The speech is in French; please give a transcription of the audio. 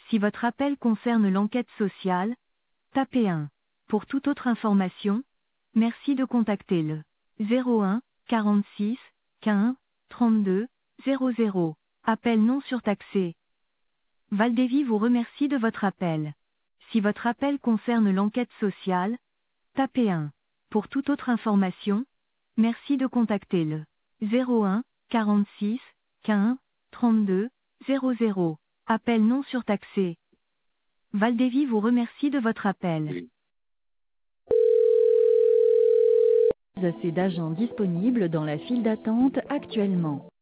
Si votre appel concerne l'enquête sociale, tapez 1. Pour toute autre information, merci de contacter le 01 46 15 32 00. Appel non surtaxé. Valdevi vous remercie de votre appel. Si votre appel concerne l'enquête sociale, tapez 1. Pour toute autre information, merci de contacter le 01 46 15 32 00. Appel non surtaxé. Valdevi vous remercie de votre appel. Assez d'agents disponibles dans la file d'attente actuellement.